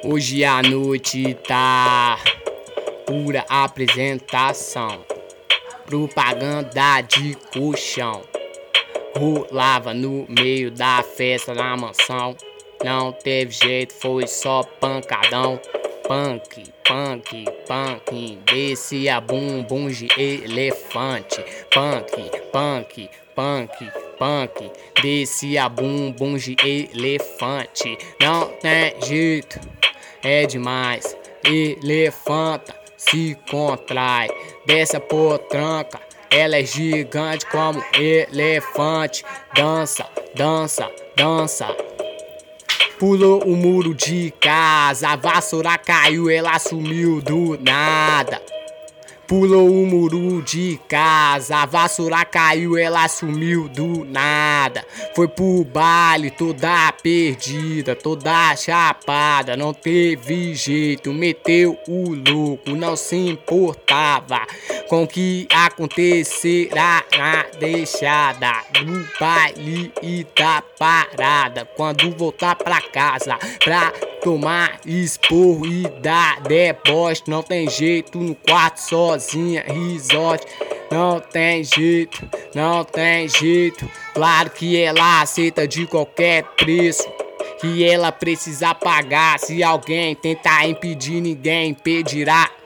Hoje a noite tá pura apresentação, propaganda de colchão. Rolava no meio da festa na mansão. Não teve jeito, foi só pancadão. Punk, punk, punk, descia bumbum de elefante. Punk, punk, punk, punk, descia bumbum de elefante. Não tem jeito, é demais. Elefanta, se contrai, desce a potranca. Ela é gigante como elefante. Dança, dança, dança. Pulou o muro de casa, a vassoura caiu, ela sumiu do nada. Pulou o muro de casa, a vassoura caiu, ela sumiu do nada. Foi pro baile toda perdida, toda chapada, não teve jeito, meteu o louco, não se importava com o que acontecerá na deixada do baile e da parada. Quando voltar pra casa pra tomar esporro e dar deboche, não tem jeito no quarto sozinha, resort. Não tem jeito, não tem jeito. Claro que ela aceita de qualquer preço que ela precisa pagar. Se alguém tentar impedir, ninguém impedirá.